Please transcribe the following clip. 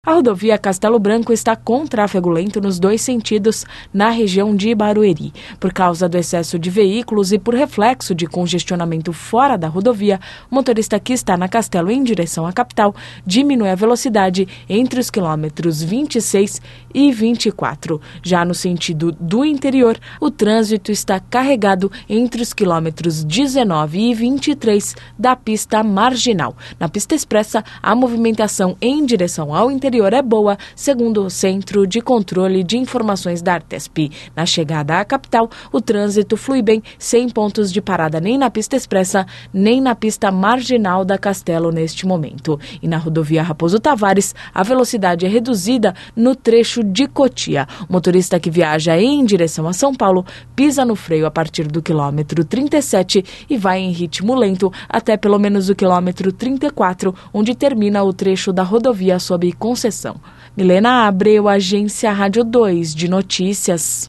A rodovia Castelo Branco está com tráfego lento nos dois sentidos na região de Barueri. Por causa do excesso de veículos e por reflexo de congestionamento fora da rodovia, o motorista que está na Castelo em direção à capital diminui a velocidade entre os quilômetros 26 e 24. Já no sentido do interior, o trânsito está carregado entre os quilômetros 19 e 23 da pista marginal. Na pista expressa, a movimentação em direção ao interior é boa, segundo o Centro de Controle de Informações da Artesp. Na chegada à capital, o trânsito flui bem, sem pontos de parada nem na pista expressa, nem na pista marginal da Castelo neste momento. E na rodovia Raposo Tavares, a velocidade é reduzida no trecho de Cotia. O motorista que viaja em direção a São Paulo pisa no freio a partir do quilômetro 37 e vai em ritmo lento até pelo menos o quilômetro 34, onde termina o trecho da rodovia sob concessão. Milena Abreu, Agência Rádio 2 de Notícias.